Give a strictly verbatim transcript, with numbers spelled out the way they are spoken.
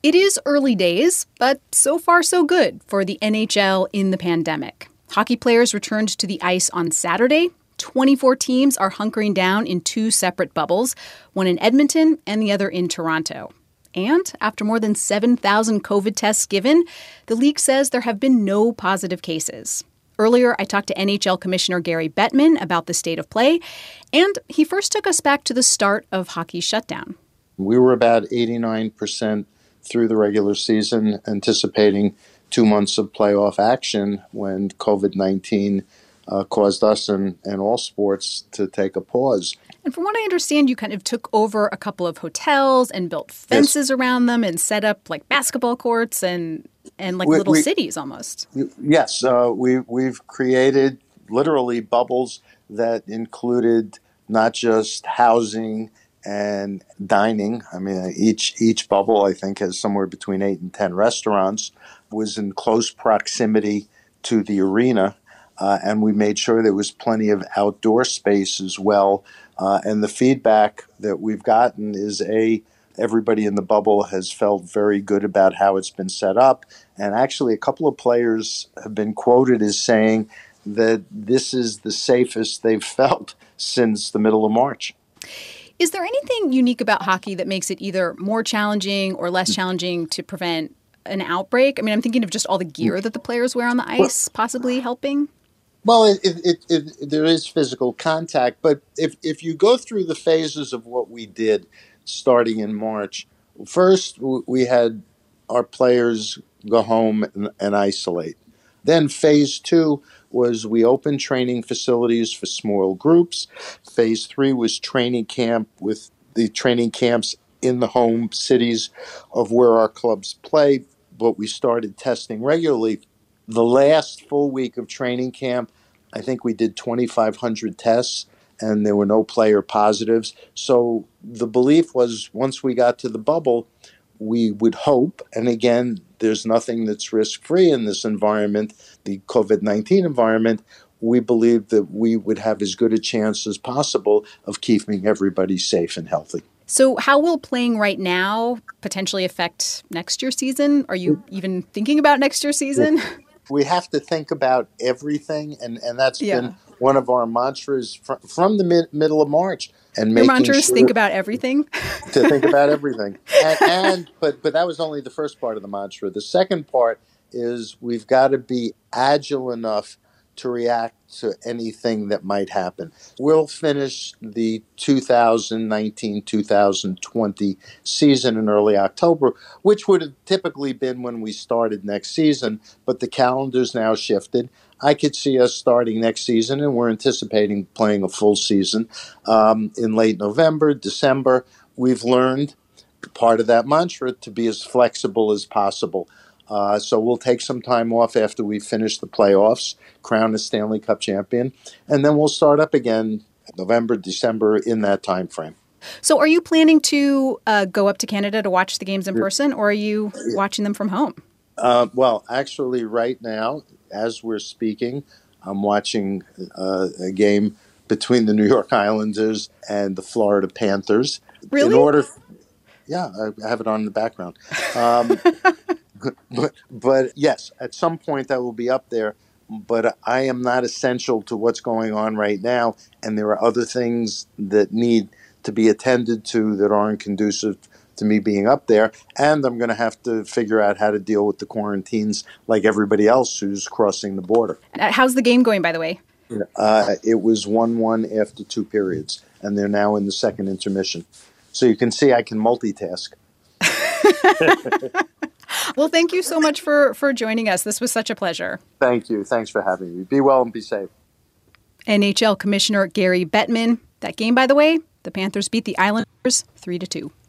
It is early days, but so far so good for the N H L in the pandemic. Hockey players returned to the ice on Saturday. twenty-four teams are hunkering down in two separate bubbles, one in Edmonton and the other in Toronto. And after more than seven thousand COVID tests given, the league says there have been no positive cases. Earlier, I talked to N H L Commissioner Gary Bettman about the state of play, and he first took us back to the start of hockey's shutdown. We were about eighty-nine percent through the regular season, anticipating two months of playoff action when COVID nineteen uh, caused us and, and all sports to take a pause. And from what I understand, you kind of took over a couple of hotels and built fences yes. around them and set up like basketball courts and, and like we, little we, cities almost. Yes, uh, we, we've created literally bubbles that included not just housing and dining. I mean, each each bubble, I think, has somewhere between eight and ten restaurants, was in close proximity to the arena, uh, and we made sure there was plenty of outdoor space as well. Uh, and the feedback that we've gotten is, A, everybody in the bubble has felt very good about how it's been set up, and actually a couple of players have been quoted as saying that this is the safest they've felt since the middle of March. Is there anything unique about hockey that makes it either more challenging or less challenging to prevent an outbreak? I mean, I'm thinking of just all the gear that the players wear on the ice possibly helping. Well, it, it, it, it, there is physical contact, but if, if you go through the phases of what we did starting in March, first we had our players go home and, and isolate. Then phase two was we opened training facilities for small groups. Phase three was training camp with the training camps in the home cities of where our clubs play, but we started testing regularly. The last full week of training camp, I think we did twenty-five hundred tests, and there were no player positives. So the belief was once we got to the bubble, we would hope, and again, there's nothing that's risk-free in this environment, the COVID nineteen environment, we believe that we would have as good a chance as possible of keeping everybody safe and healthy. So how will playing right now potentially affect next year's season? Are you even thinking about next year's season? We have to think about everything, and, and that's yeah. been one of our mantras from, from the mid, middle of March. And Your making mantras sure think about everything? to think about everything. And, and but but that was only the first part of the mantra. The second part is we've got to be agile enough to react to anything that might happen. We'll finish the two thousand nineteen two thousand twenty season in early October, which would have typically been when we started next season, but the calendar's now shifted. I could see us starting next season, and we're anticipating playing a full season um, in late November, December. We've learned part of that mantra to be as flexible as possible. Uh, so we'll take some time off after we finish the playoffs, crown a Stanley Cup champion, and then we'll start up again November, December, in that time frame. So are you planning to uh, go up to Canada to watch the games in person, or are you watching them from home? Uh, well, actually, right now, as we're speaking, I'm watching uh, a game between the New York Islanders and the Florida Panthers. Really? In order, yeah, I have it on in the background. Um, but, but yes, at some point I will be up there. But I am not essential to what's going on right now, and there are other things that need to be attended to that aren't conducive to me being up there, and I'm going to have to figure out how to deal with the quarantines like everybody else who's crossing the border. How's the game going, by the way? Uh, it was one one after two periods, and they're now in the second intermission. So you can see I can multitask. Well, thank you so much for, for joining us. This was such a pleasure. Thank you. Thanks for having me. Be well and be safe. N H L Commissioner Gary Bettman. That game, by the way, the Panthers beat the Islanders three to two.